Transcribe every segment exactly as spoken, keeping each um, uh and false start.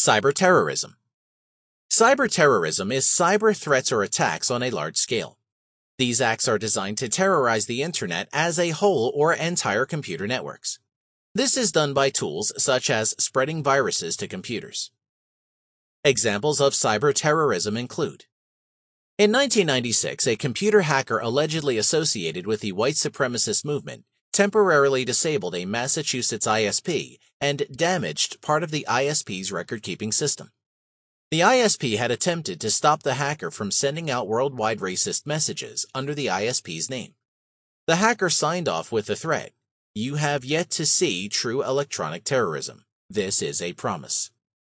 Cyberterrorism. Cyberterrorism is cyber threats or attacks on a large scale. These acts are designed to terrorize the Internet as a whole or entire computer networks. This is done by tools such as spreading viruses to computers. Examples of cyberterrorism include: in nineteen ninety-six, a computer hacker allegedly associated with the white supremacist movement temporarily disabled a Massachusetts I S P and damaged part of the I S P's record-keeping system. The I S P had attempted to stop the hacker from sending out worldwide racist messages under the I S P's name. The hacker signed off with the threat, "You have yet to see true electronic terrorism. This is a promise."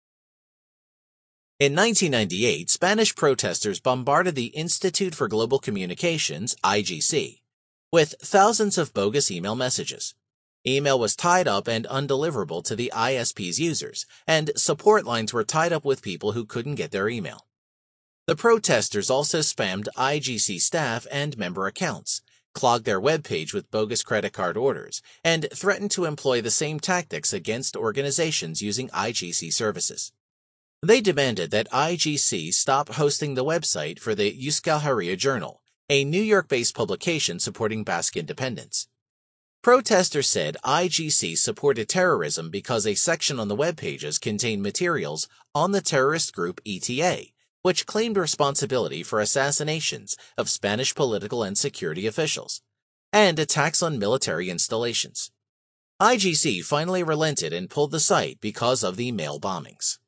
In nineteen ninety-eight, Spanish protesters bombarded the Institute for Global Communications, I G C, with thousands of bogus email messages. Email was tied up and undeliverable to the I S P's users, and support lines were tied up with people who couldn't get their email. The protesters also spammed I G C staff and member accounts, clogged their webpage with bogus credit card orders, and threatened to employ the same tactics against organizations using I G C services. They demanded that I G C stop hosting the website for the Euskal Herria Journal, a New York-based publication supporting Basque independence. Protesters said I G C supported terrorism because a section on the web pages contained materials on the terrorist group E T A, which claimed responsibility for assassinations of Spanish political and security officials, and attacks on military installations. I G C finally relented and pulled the site because of the mail bombings.